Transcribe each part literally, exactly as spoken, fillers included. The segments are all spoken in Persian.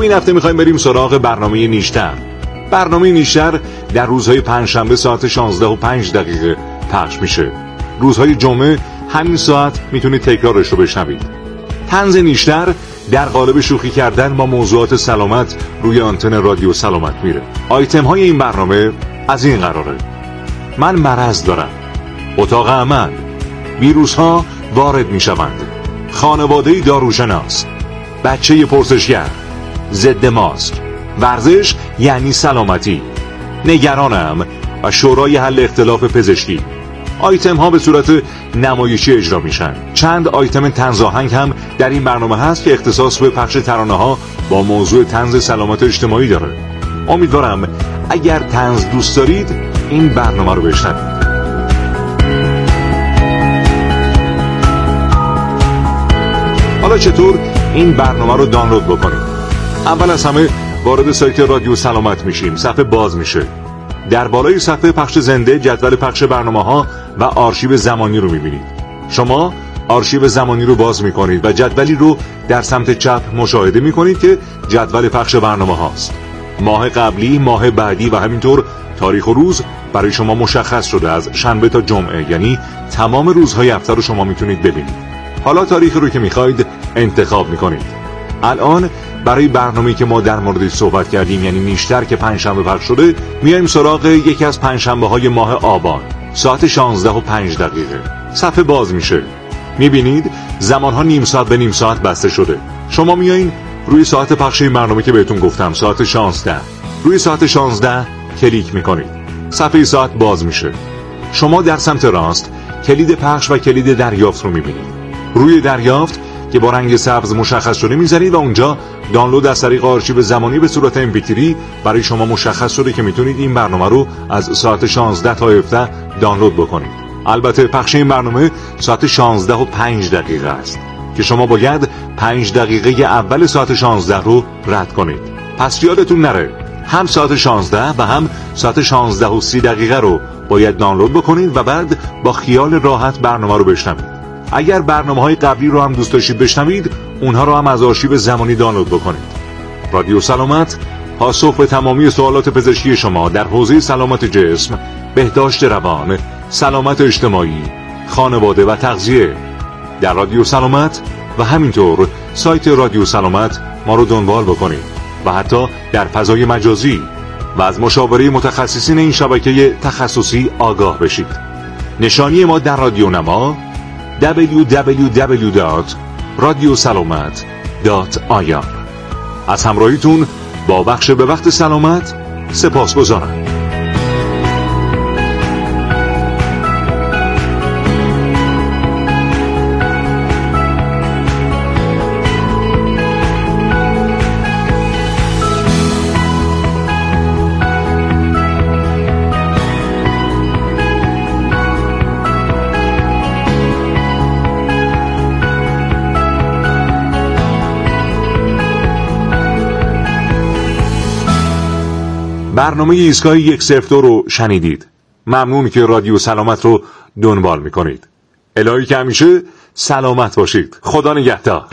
همین هفته میخوایم بریم سراغ برنامه نیشتر. برنامه نیشتر در روزهای پنجشنبه ساعت شانزده و پنج دقیقه پخش میشه. روزهای جمعه همین ساعت میتونید تکرارش رو بشنوید. طنز نیشتر در قالب شوخی کردن با موضوعات سلامت روی آنتن رادیو سلامت میره. آیتم های این برنامه از این قراره: من مرض دارم، اتاق عمل، ویروس ها وارد میشوند، خانواده داروشناس، بچه پرسشگر، ضد ماسک، ورزش یعنی سلامتی، نگرانم و شورای حل اختلاف پزشکی. آیتم ها به صورت نمایشی اجرا میشن. چند آیتم طنز آهنگ هم در این برنامه هست که اختصاص به پخش ترانه ها با موضوع طنز سلامت اجتماعی داره. امیدوارم اگر طنز دوست دارید این برنامه رو بشنوید. حالا چطور این برنامه رو دانلود بکنید؟ اول از همه وارد سایت رادیو سلامت میشیم. صفحه باز میشه. در بالای صفحه پخش زنده جدول پخش برنامه‌ها و آرشیو زمانی رو می‌بینید. شما آرشیو زمانی رو باز می‌کنید و جدولی رو در سمت چپ مشاهده می‌کنید که جدول پخش برنامه‌هاست. ماه قبلی، ماه بعدی و همینطور تاریخ و روز برای شما مشخص شده از شنبه تا جمعه، یعنی تمام روزهای هفته رو شما می‌تونید ببینید. حالا تاریخی رو که می‌خواید انتخاب می‌کنید. الان برای برنامه‌ای که ما در موردش صحبت کردیم، یعنی نیشتر که پنجشنبه پخش شده، میایم سراغ یکی از پنجشنبه‌های ماه آبان ساعت شانزده و پنج دقیقه. صفحه باز میشه. میبینید زمانها نیم ساعت به نیم ساعت بسته شده. شما میایین روی ساعت پخش این برنامه که بهتون گفتم، ساعت شانزده. روی ساعت شانزده کلیک میکنید. صفحه ساعت باز میشه. شما در سمت راست کلید پخش و کلید دریافت رو میبینید. روی دریافت که با رنگ سبز مشخص شده میذارید و اونجا دانلود از طریق آرشیو زمانی به صورت ام پی تری برای شما مشخص شده که میتونید این برنامه رو از ساعت شانزده تا هفده دانلود بکنید. البته پخش این برنامه ساعت شانزده و پنج دقیقه است که شما باید پنج دقیقه اول ساعت شانزده رو رد کنید. پس یادتون نره هم ساعت شانزده و هم ساعت شانزده و سی دقیقه رو باید دانلود بکنید و بعد با خیال راحت برنامه رو بشنوید. اگر برنامه‌های قبلی رو هم دوست داشتید بشنوید، اونها رو هم از آرشیو زمانی دانلود بکنید. رادیو سلامت پاسخ به تمامی سوالات پزشکی شما در حوزه سلامت جسم، بهداشت روان، سلامت اجتماعی، خانواده و تغذیه. در رادیو سلامت و همینطور سایت رادیو سلامت ما رو دنبال بکنید و حتی در فضای مجازی و از مشاوره متخصصین این شبکه تخصصی آگاه بشید. نشانی ما در رادیو نما دبلیو دبلیو دبلیو دات رادیو سلامت دات آی آر. از همراهیتون با بخش به وقت سلامت سپاسگزارم. برنامه ایستگاه یک صفر دو رو شنیدید. ممنون که رادیو سلامت رو دنبال میکنید. الهی که همیشه سلامت باشید. خدا نگهدار.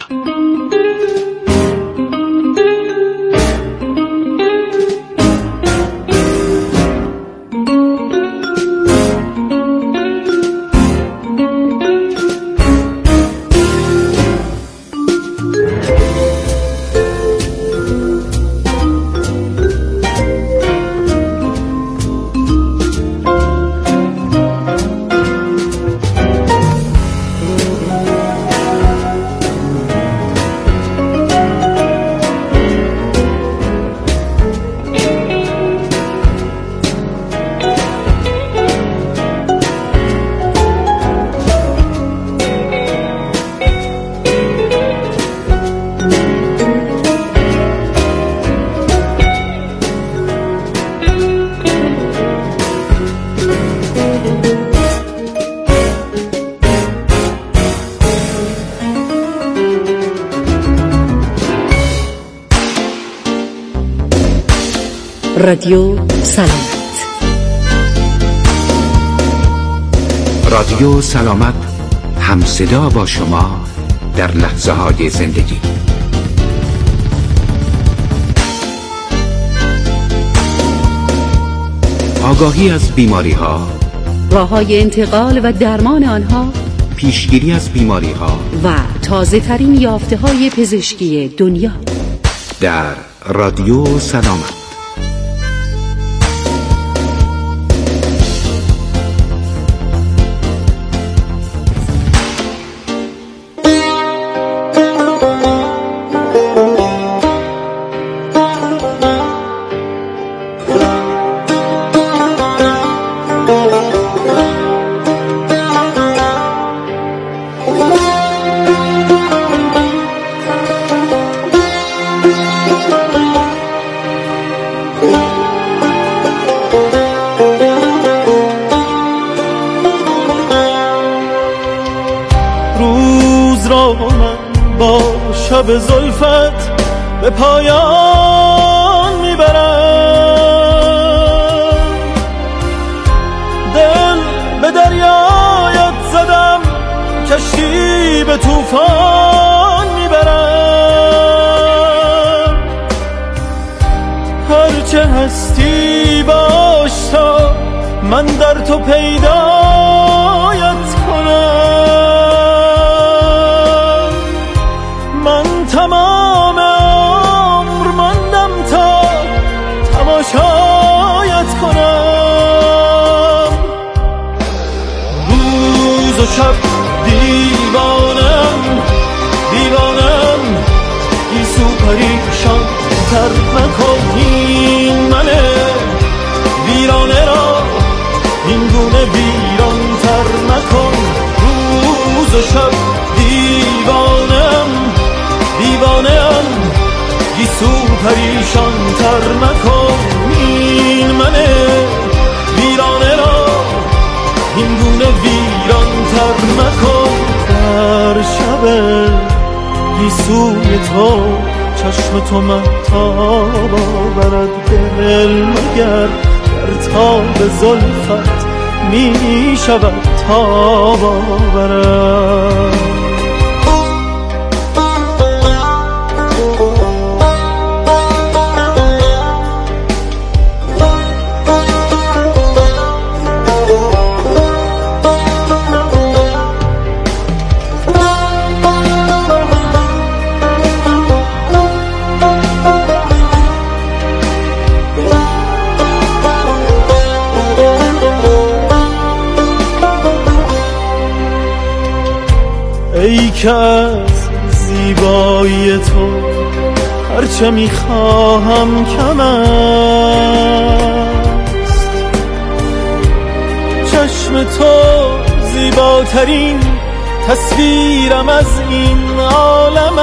رادیو سلامت. رادیو سلامت، همصدا با شما در لحظه های زندگی. آگاهی از بیماری ها، راه‌های انتقال و درمان آنها، پیشگیری از بیماری ها و تازه ترین یافته های پزشکی دنیا در رادیو سلامت. شب زلفت به پایان میبرم، دل به دریایت زدم، کشتی به طوفان میبرم. هرچه هستی باش تا من در تو پیدایت کنم. تمام عمر ماندم تا تماشایت کنم. روز و شب دیوانم دیوانم، گیسو پریشان تر نکن این منه ویرانه را، این گونه ویران تر نکن. روز و شب دیوانم دیوانه‌ام، گیسو پریشان تر نکن این منه ویرانه را، این گونه ویران تر نکن. در شب گیسوی تو چشم تو مهتاب آورد، دل مگر در تاب زلفت می شود تاب آورد. ای که از زیبایی تو هرچه میخواهم کم است، چشم تو زیباترین تصویرم از این عالم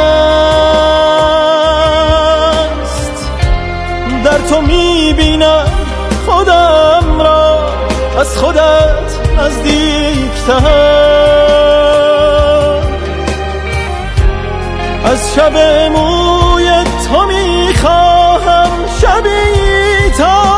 است. در تو میبینم خودم را از خودت نزدیکتر، از شب موی تو میخواهم شبی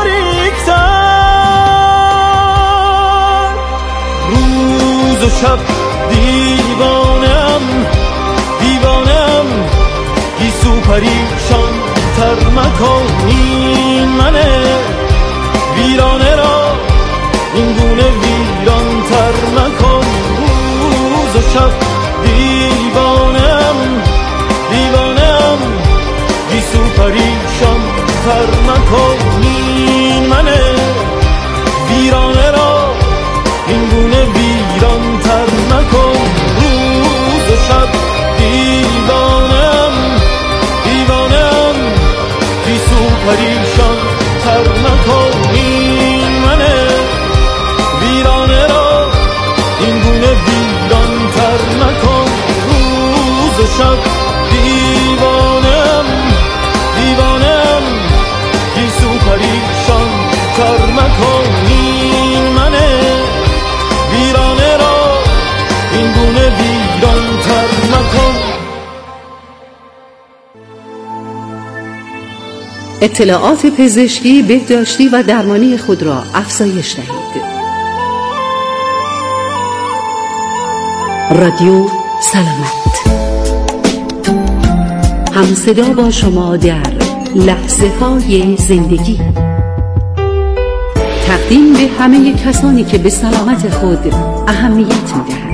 تاریکتر. روز و شب دیوانم دیوانم، گیسو پریشان تر مکن این منه ویرانه را، این گونه ویران تر مکن. روز و شب دیوانم دیوانم، گیسو پریشان تر نکن این منه ویرانه را، این گونه ویران تر نکن. روز و شب دیوانم دیوانم، گیسو پریشان تر نکن این منه ویرانه را، این گونه ویران تر نکن. روز و شب دیوانم دیوانم، گیسو پریشان تر نکن این منه ویرانه را، این گونه ویران تر نکن. اطلاعات پزشکی، بهداشتی و درمانی خود را افزایش دهید. رادیو سلامت، همصدا با شما در لحظه های زندگی. تقدیم به همه کسانی که به سلامت خود اهمیت می‌دهند.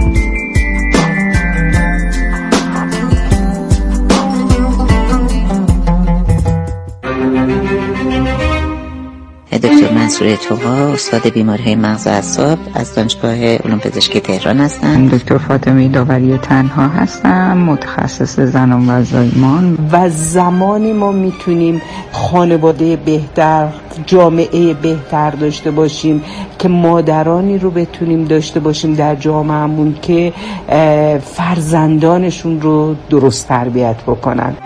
دکتر منصور طوها، استاد بیماری‌های مغز و اعصاب از دانشگاه علوم پزشکی تهران هستم. دکتر فاطمه داوری تنها هستم، متخصص زنان و زایمان. و زمانی ما میتونیم خانواده بهتر، جامعه بهتر داشته باشیم که مادرانی رو بتونیم داشته باشیم در جامعهمون که فرزندانشون رو درست تربیت بکنن.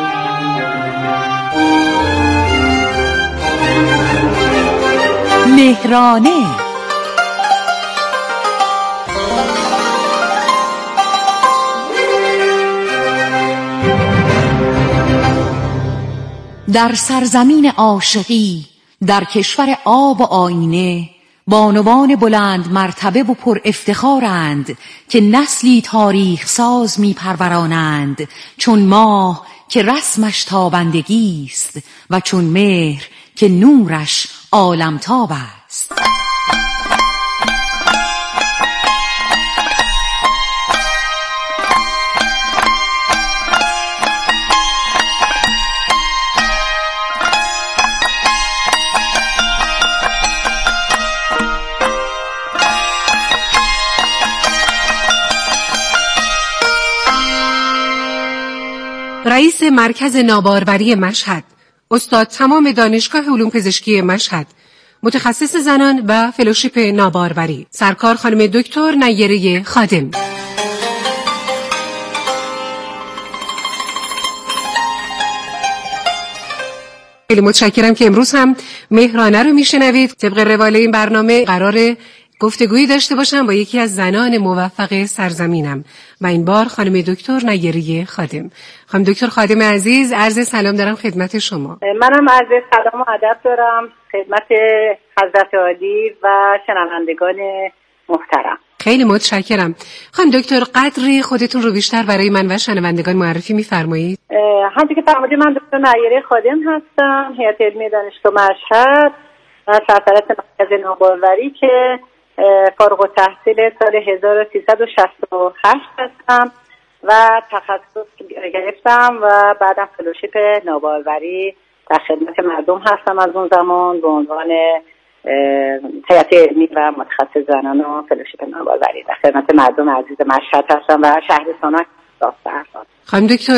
مهرانه در سرزمین عاشقی، در کشور آب و آینه، بانوان بلند مرتبه و پر افتخارند که نسلی تاریخ ساز می پرورانند، چون ماه که رسمش تابندگی است و چون مهر که نورش عالمتاب است. رئیس مرکز ناباروری مشهد، استاد تمام دانشگاه علوم پزشکی مشهد، متخصص زنان و فلوشیپ ناباروری، سرکار خانم دکتر نیره خادم. خیلی متشکرم که امروز هم مهرانه رو میشنوید. طبق روال این برنامه قرار گفتگویی داشته باشم با یکی از زنان موفق سرزمینم و این بار خانم دکتر نیره خادم. خانم دکتر خادم عزیز، عرض سلام دارم خدمت شما. منم عرض سلام و ادب دارم خدمت حضرت عالی و شنوندگان محترم. خیلی متشکرم. خانم دکتر قدری خودتون رو بیشتر برای من و شنوندگان معرفی می‌فرمایید؟ همونطور که فرمودید من دکتر نیره خادم هستم، هیئت علمی دانشگاه مشهد و سرپرست مرکز ناباروری که فارغ التحصیل سال هزار و سیصد و شصت و هشت هستم و تخصص گرفتم و بعدم فلوشیپ ناباروری در خدمت مردم هستم. از اون زمان به عنوان هیئت علمی و متخصص زنان و فلوشیپ ناباروری در خدمت مردم عزیز مشهد هستم و شهرستان‌ها داستان. خانم دکتر،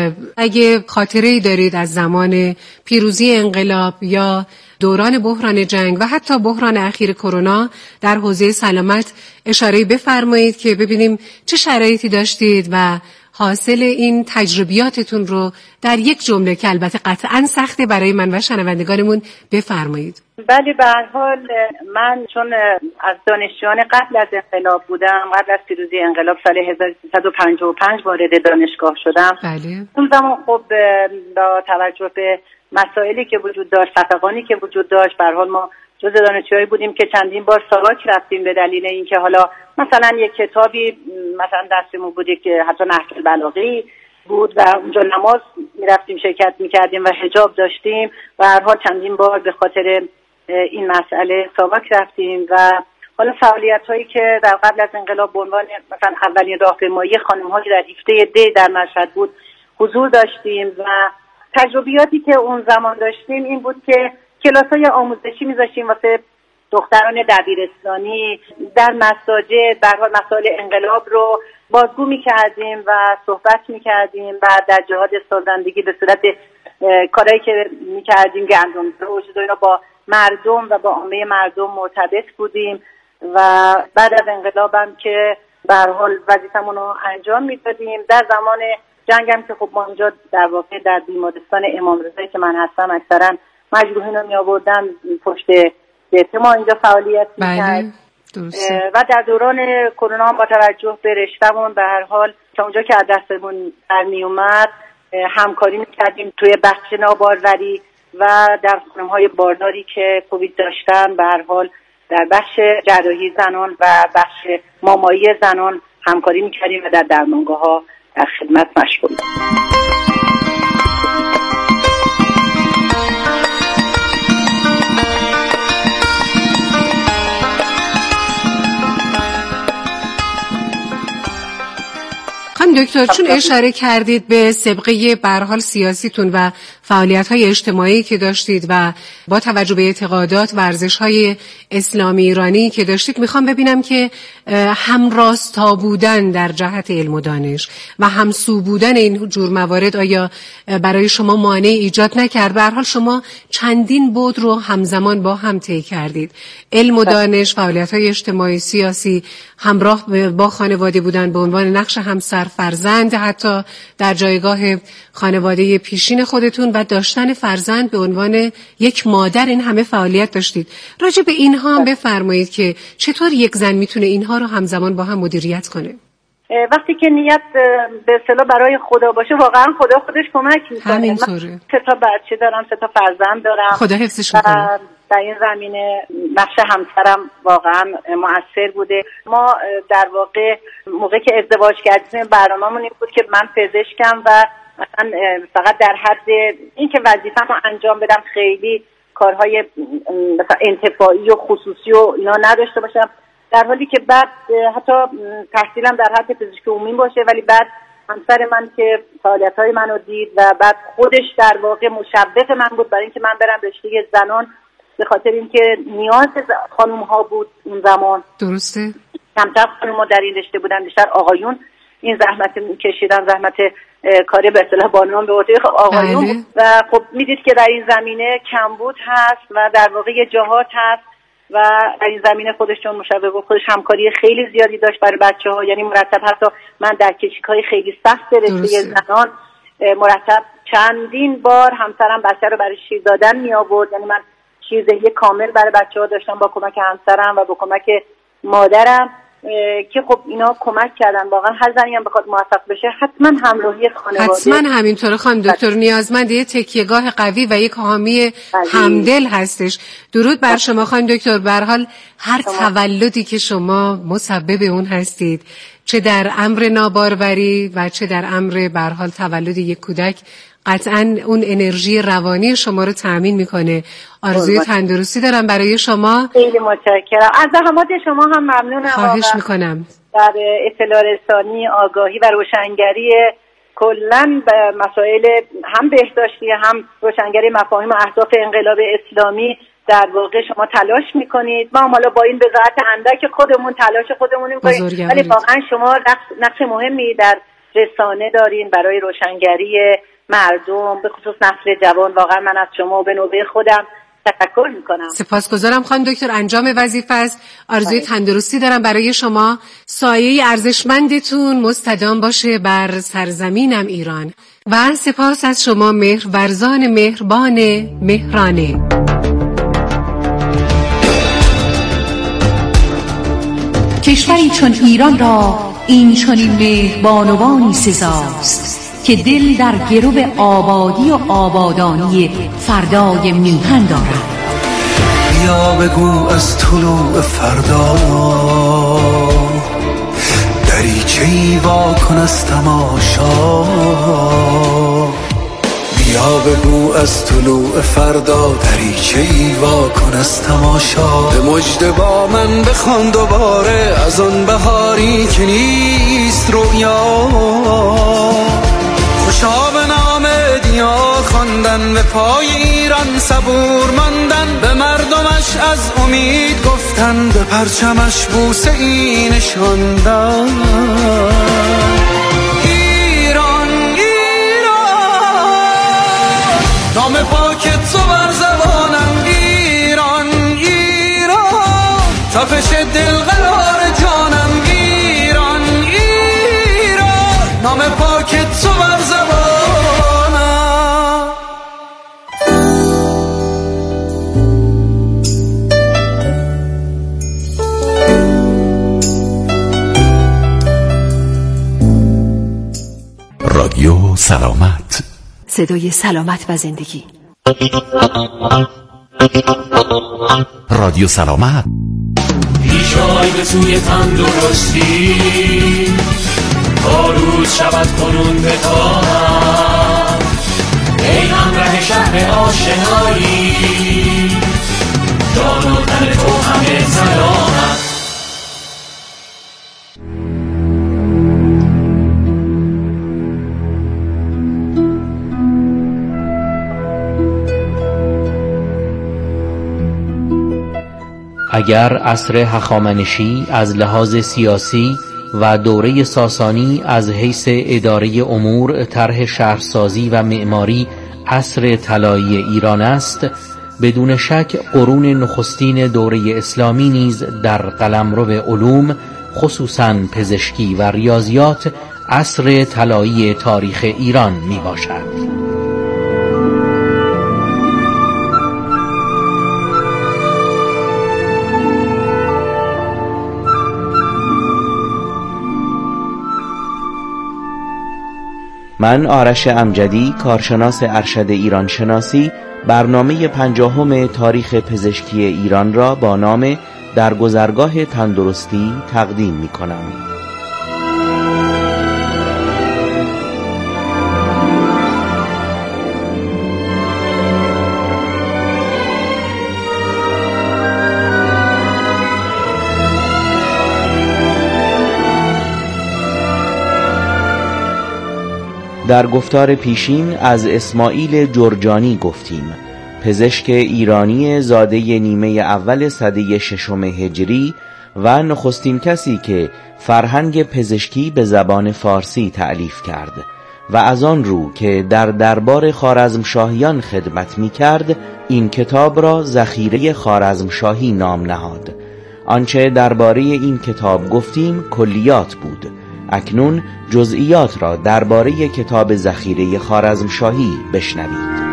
اگه خاطره‌ای دارید از زمان پیروزی انقلاب یا دوران بحران جنگ و حتی بحران اخیر کرونا در حوزه سلامت اشاره بفرمایید که ببینیم چه شرایطی داشتید و حاصل این تجربیاتتون رو در یک جمله که البته قطعاً سخته برای من و شنوندگانمون بفرمایید. بله، به هر حال من چون از دانشجویان قبل از انقلاب بودم، قبل از پیروزی انقلاب سال هزار و سیصد و پنجاه و پنج وارد دانشگاه شدم. بله. اون زمان خب با توجه به مسائلی که وجود داشت، خفقانی که وجود داشت، به هر حال ما جزء دانشجوهایی بودیم که چندین بار ساواک رفتیم به دلیل اینکه حالا مثلا یک کتابی مثلا دستمون بوده که حتی نهج البلاغه بود و اونجا نماز میرفتیم شرکت میکردیم و حجاب داشتیم و هر حال چندین بار به خاطر این مسئله ساواک رفتیم و حالا فعالیت هایی که در قبل از انقلاب به عنوان مثلا اولین راهپیمایی خانم‌های در هفته دی در مشهد بود حضور داشتیم و تجربیاتی که اون زمان داشتیم این بود که کلاس‌های آموزشی می‌ذاشتیم واسه دختران دبیرستانی در مساجد، به هر حال مسائل انقلاب رو بازگو می‌کردیم و صحبت می‌کردیم و در جهاد سازندگی به صورت کارهایی که می‌کردیم گندم‌درو و اینا با مردم و با عامه مردم مرتبط بودیم و بعد از انقلاب هم که به هر حال وظیفمون رو انجام می‌دادیم. در زمان جنگ هم که خب ما اینجا در واقع در بیمارستان امام رضایی که من هستم اکثرا مجروحین رو می‌آوردن پشت بیت ما اینجا فعالیت می‌کرد. بله. و در دوران کرونا هم با توجه به رشته‌مون به هر حال تا اونجا که از دستمون برمی اومد همکاری می‌کردیم توی بخش ناباروری و در خانم‌های بارداری که کووید داشتن به هر حال در بخش جراحی زنان و بخش مامایی زنان همکاری می‌کردیم و در درمانگاه‌ها در خدمت مشغول بودیم. خانم دکتر چون اشاره کردید به سابقه به هر حال سیاسیتون و فعالیت‌های اجتماعی که داشتید و با توجه به اعتقادات و ارزش‌های اسلامی ایرانی که داشتید، میخوام ببینم که همراستا بودن در جهت علم و دانش و همسو بودن این جور موارد آیا برای شما مانع ایجاد نکرد؟ به هر حال شما چندین بعد رو همزمان با هم طی کردید، علم و دانش، فعالیت‌های اجتماعی سیاسی، همراه با خانواده بودن به عنوان نقش همسر، فرزند، حتی در جایگاه خانواده پیشین خودتون و داشتن فرزند به عنوان یک مادر، این همه فعالیت داشتید. راجع به اینها هم بفرمایید که چطور یک زن میتونه اینها رو همزمان با هم مدیریت کنه؟ وقتی که نیت به اصطلاح برای خدا باشه، واقعا خدا خودش کمک میکنه. همینطوره. سه تا بچه دارم، سه تا فرزند دارم. خدا حفظش میکنه. در این زمینه نقش همسرم واقعا مؤثر بوده. ما در واقع موقعی که ازدواج کردیم برنامه‌مون این بود که من پزشکم و مثلا فقط در حد اینکه وظیفه‌مو انجام بدم خیلی کارهای مثلا انتفاعی و خصوصی و اینا نداشته باشم، در حالی که بعد حتی تحصیلم در حد پزشکی عمومی باشه، ولی بعد همسر من که فعالیت‌های منو دید و بعد خودش در واقع مشوق من بود برای اینکه من برم رشته زنان، به خاطر اینکه نیاز خانم‌ها بود اون زمان. درسته. کمتر خانم‌ها در این رشته بودن، بیشتر آقایون این زحمت کشیدن، زحمت کاری به اصطلاح بانوان به عهده آقایون. بله. و خب میدید که در این زمینه کمبود هست و در واقع جهات هست و در این زمینه خودش چون مشوق بود، خودش همکاری خیلی زیادی داشت برای بچه‌ها، یعنی مرتب حتی من در کشیک‌های خیلی سخت رشته زنان مرتب چندین بار همسرم بچه رو برای شیر دادن می آورد، یعنی من شیردهی کامل برای بچه‌ها داشتم با کمک همسرم و با کمک مادرم که خب اینا کمک کردن. واقعا هر زنی هم بخواد موفق بشه حتما همراهی خانواده، حتما همینطوره خانم دکتر، نیازمند یه تکیهگاه قوی و یک حامی همدل هستش. درود بر شما خانم دکتر. به هر حال هر تولدی که شما مسبب اون هستید، چه در امر ناباروری و چه در امر به هر حال تولد یک کودک، قطعاً اون انرژی روانی شما رو تأمین میکنه. آرزوی تندرستی دارم برای شما. خیلی متشکرم. از زحمات شما هم ممنونم. خواهش میکنم. در اطلاع رسانی، آگاهی و روشنگری کلاً به مسائل هم بهداشتی هم روشنگری مفاهیم و اهداف انقلاب اسلامی در واقع شما تلاش میکنید. ما حالا با این بضاعت اندک خودمون تلاش خودمون میکنیم، ولی واقعا شما نقش مهمی در رسانه دارین برای روشنگری مردم، به خصوص نسل جوان. واقعا من از شما و به نوبه خودم تشکر میکنم. سپاسگزارم خانم دکتر. انجام وظیفه است. آرزوی تندرستی دارم برای شما. سایه ارزشمندتون مستدام باشه بر سرزمینم ایران. و سپاس از شما مهرورزان مهربان مهرانه. کشوری چون ایران را این چنین مهربانوانی سزاست که دل در گرو آبادی و آبادانی فردای میهن دارد. بیا بگو از طلوع فردا دریچه‌ای وا کن از تماشا. بیا بگو از طلوع فردا دریچه‌ای وا کن از تماشا. به مژده با من بخوان دوباره از آن بهاری که نیست رویا. خوشا به نام دیا خواندن، به پای ایران صبور ماندن، به مردمش از امید گفتن، به پرچمش بوسه ای نشاندن. ایران ایران نام پاکت تو بر زبانم. ایران ایران تپش دل قرار جانم. ایران ایران نام پاکت تو بر زبانم. رادیو سلامت، صدای سلامت و زندگی. رادیو سلامت. پیشای به سوی تندرستی، تا روز شود کنون بتاهم. ای همراه شهر آشنایی، جان و تن تو همه سلامت. اگر عصر هخامنشی از لحاظ سیاسی و دوره ساسانی از حیث اداره امور، طرح شهرسازی و معماری عصر طلایی ایران است، بدون شک قرون نخستین دوره اسلامی نیز در قلمرو علوم، خصوصاً پزشکی و ریاضیات، عصر طلایی تاریخ ایران می باشد. من آرش امجدی، کارشناس ارشد ایران شناسی، برنامه پنجاهم تاریخ پزشکی ایران را با نام در گذرگاه تندرستی تقدیم می کنم. در گفتار پیشین از اسماعیل جرجانی گفتیم، پزشک ایرانی زاده نیمه اول سده ششم هجری و نخستین کسی که فرهنگ پزشکی به زبان فارسی تألیف کرد و از آن رو که در دربار خوارزمشاهیان خدمت می کرد، این کتاب را ذخیره خوارزمشاهی نام نهاد. آنچه درباره این کتاب گفتیم کلیات بود. اکنون جزئیات را درباره کتاب ذخیره خوارزمشاهی بشنوید.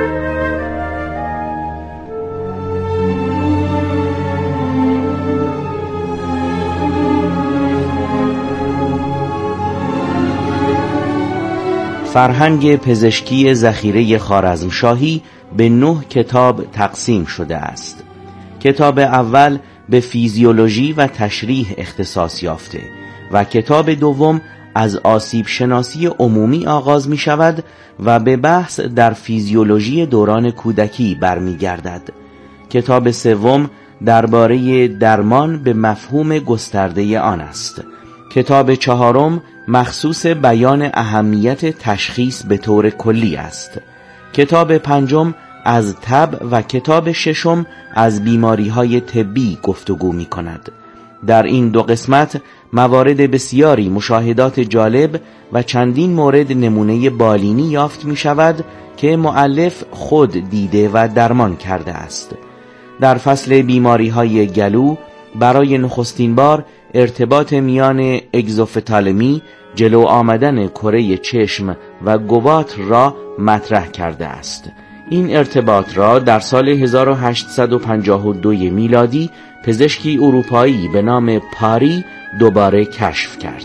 فرهنگ پزشکی ذخیره خوارزمشاهی به نه کتاب تقسیم شده است. کتاب اول به فیزیولوژی و تشریح اختصاص یافته و کتاب دوم از آسیب شناسی عمومی آغاز می شود و به بحث در فیزیولوژی دوران کودکی برمی گردد. کتاب سوم درباره درمان به مفهوم گسترده آن است. کتاب چهارم مخصوص بیان اهمیت تشخیص به طور کلی است. کتاب پنجم از تب و کتاب ششم از بیماری‌های طبی گفتگو می کند. در این دو قسمت موارد بسیاری مشاهدات جالب و چندین مورد نمونه بالینی یافت می شود که مؤلف خود دیده و درمان کرده است. در فصل بیماری‌های گلو برای نخستین بار ارتباط میان اگزوفتالمی، جلو آمدن کره چشم و گوات را مطرح کرده است. این ارتباط را در سال هزار و هشتصد و پنجاه و دو میلادی پزشکی اروپایی به نام پاری دوباره کشف کرد.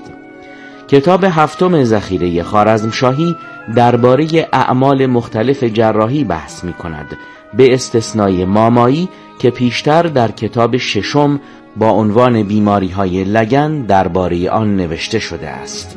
کتاب هفتم ذخیره خوارزمشاهی درباره اعمال مختلف جراحی بحث می کند، به استثنای مامایی که پیشتر در کتاب ششم با عنوان بیماری‌های لگن درباره آن نوشته شده است.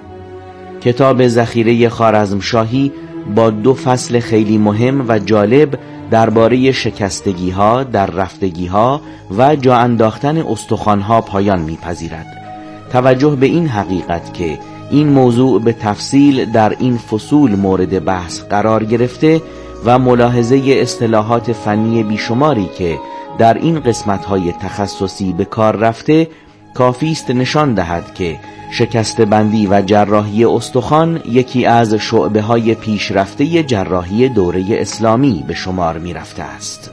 کتاب ذخیره خوارزمشاهی با دو فصل خیلی مهم و جالب درباره شکستگی‌ها، در رفتگی‌ها و جا انداختن استخوان‌ها پایان می‌پذیرد. توجه به این حقیقت که این موضوع به تفصیل در این فصول مورد بحث قرار گرفته و ملاحظه اصطلاحات فنی بیشماری که در این قسمت‌های تخصصی به کار رفته کافی است نشان دهد که شکست بندی و جراحی استخوان یکی از شعبه‌های پیشرفته جراحی دوره اسلامی به شمار می رفته است.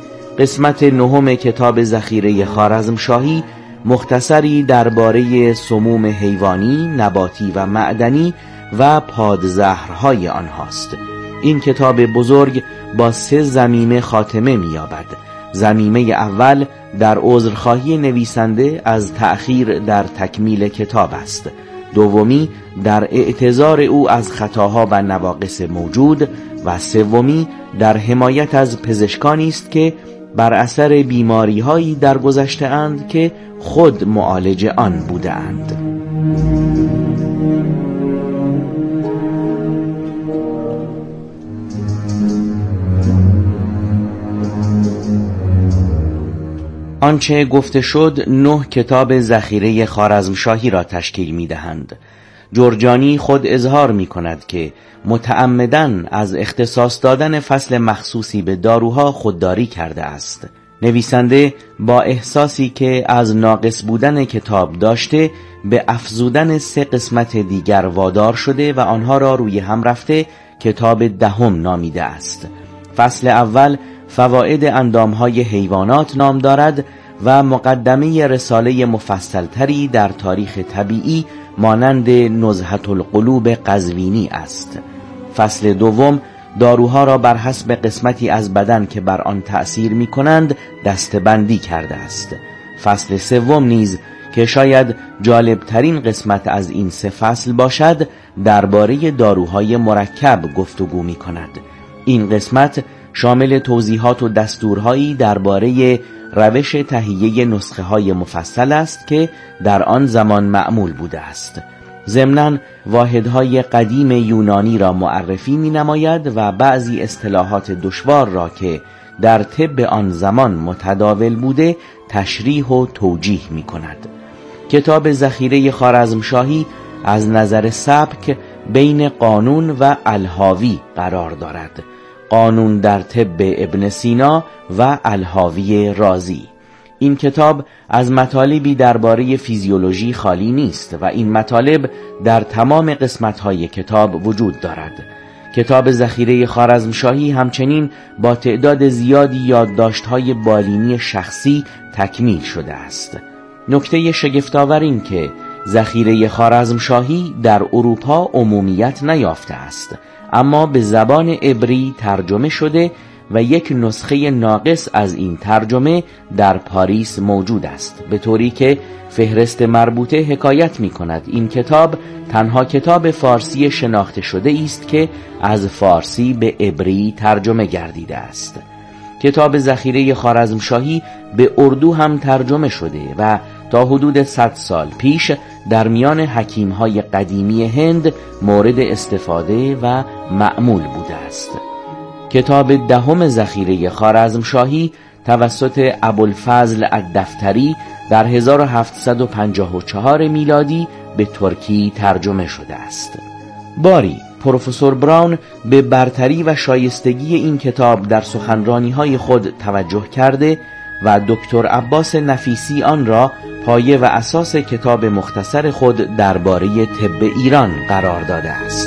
قسمت نهم کتاب ذخیره خوارزمشاهی مختصری درباره سموم حیوانی، نباتی و معدنی و پادزهرهای آنهاست. این کتاب بزرگ با سه ضمیمه خاتمه می یابد. ضمیمه اول در عذرخواهی نویسنده از تأخیر در تکمیل کتاب است. دومی در اعتذار او از خطاها و نواقص موجود و سومی در حمایت از پزشکانی است که بر اثر بیماری‌هایی درگذشته اند که خود معالج آن بوده اند. آنچه گفته شد نه کتاب ذخیره خوارزمشاهی را تشکیل می دهند. جرجانی خود اظهار می کند که متعمداً از اختصاص دادن فصل مخصوصی به داروها خودداری کرده است. نویسنده با احساسی که از ناقص بودن کتاب داشته به افزودن سه قسمت دیگر وادار شده و آنها را روی هم رفته کتاب دهم نامیده است. فصل اول فواید اندامهای حیوانات نام دارد و مقدمه رساله مفصلتری در تاریخ طبیعی مانند نزهة القلوب قزوینی است. فصل دوم داروها را بر حسب قسمتی از بدن که بر آن تأثیر می کنند دسته‌بندی کرده است. فصل سوم نیز که شاید جالبترین قسمت از این سه فصل باشد درباره داروهای مرکب گفتگو می کند. این قسمت شامل توضیحات و دستورهایی درباره روش تهیه نسخه های مفصل است که در آن زمان معمول بوده است. ضمناً واحدهای قدیم یونانی را معرفی می نماید و بعضی اصطلاحات دشوار را که در طب آن زمان متداول بوده تشریح و توجیه می کند. کتاب ذخیره خوارزمشاهی از نظر سبک بین قانون و الحاوی قرار دارد. قانون در طب ابن سینا و الحاوی رازی. این کتاب از مطالبی درباره فیزیولوژی خالی نیست و این مطالب در تمام قسمت‌های کتاب وجود دارد. کتاب ذخیره خوارزمشاهی همچنین با تعداد زیادی یادداشت‌های بالینی شخصی تکمیل شده است. نکته شگفت‌آور این که ذخیره خوارزمشاهی در اروپا عمومیت نیافته است، اما به زبان عبری ترجمه شده و یک نسخه ناقص از این ترجمه در پاریس موجود است، به طوری که فهرست مربوطه حکایت می کند این کتاب تنها کتاب فارسی شناخته شده است که از فارسی به عبری ترجمه گردیده است. کتاب ذخیره خوارزمشاهی به اردو هم ترجمه شده و تا حدود صد سال پیش در میان حکیم‌های قدیمی هند مورد استفاده و معمول بوده است. کتاب دهم ذخیره خوارزمشاهی توسط ابوالفضل الدفتری در هزار و هفتصد و پنجاه و چهار میلادی به ترکی ترجمه شده است. باری پروفسور براون به برتری و شایستگی این کتاب در سخنرانی‌های خود توجه کرده و دکتر عباس نفیسی آن را پایه و اساس کتاب مختصر خود درباره طب ایران قرار داده است.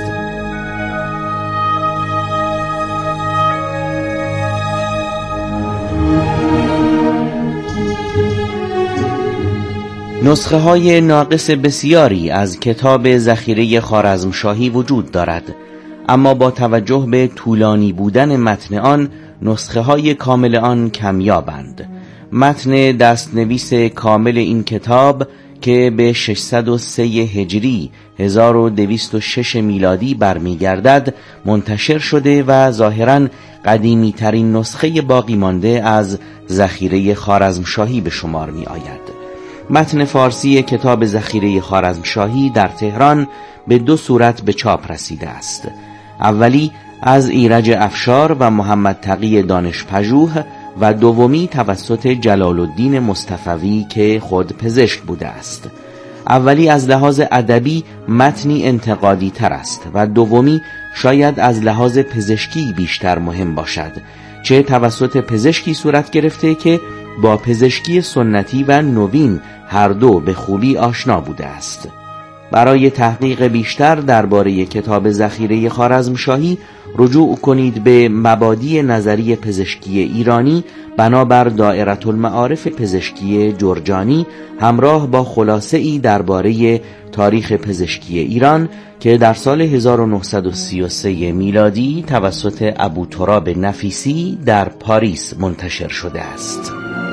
نسخه های ناقص بسیاری از کتاب ذخیره خوارزمشاهی وجود دارد، اما با توجه به طولانی بودن متن آن نسخه های کامل آن کمیابند. متن دستنویس کامل این کتاب که به ششصد و سه هجری هزار و دویست و شش میلادی برمیگردد منتشر شده و ظاهراً قدیمی ترین نسخه باقی مانده از ذخیره خوارزمشاهی به شمار می آید. متن فارسی کتاب ذخیره خوارزمشاهی در تهران به دو صورت به چاپ رسیده است. اولی از ایرج افشار و محمد تقی دانشپژوه و دومی توسط جلال الدین مصطفوی که خود پزشک بوده است. اولی از لحاظ ادبی متنی انتقادی تر است و دومی شاید از لحاظ پزشکی بیشتر مهم باشد، چه توسط پزشکی صورت گرفته که با پزشکی سنتی و نوین هر دو به خوبی آشنا بوده است. برای تحقیق بیشتر درباره کتاب ذخیره خوارزمشاهی رجوع کنید به مبادی نظری پزشکی ایرانی بنابر دائره المعارف پزشکی جرجانی همراه با خلاصه ای درباره تاریخ پزشکی ایران که در سال هزار و نهصد و سی و سه میلادی توسط ابوتراب نفیسی در پاریس منتشر شده است.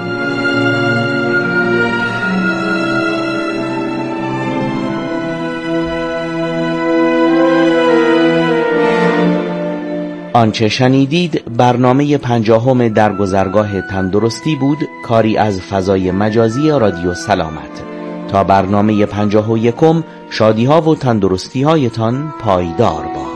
آنچه شنیدید برنامه پنجاهم درگذرگاه تندرستی بود، کاری از فضای مجازی رادیو سلامت. تا برنامه پنجاه و یکم شادی ها و تندرستی هایتان پایدار باد.